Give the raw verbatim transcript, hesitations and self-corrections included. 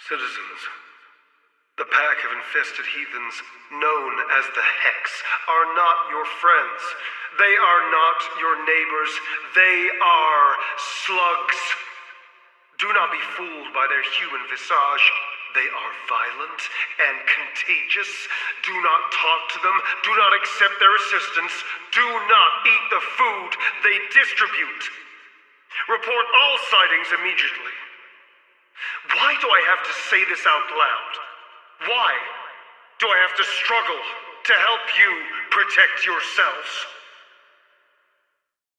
Citizens, the pack of infested heathens, known as the Hex, are not your friends. They are not your neighbors. They are slugs. Do not be fooled by their human visage. They are violent and contagious. Do not talk to them. Do not accept their assistance. Do not eat the food they distribute. Report all sightings immediately. Why do I have to say this out loud? Why do I have to struggle to help you protect yourselves?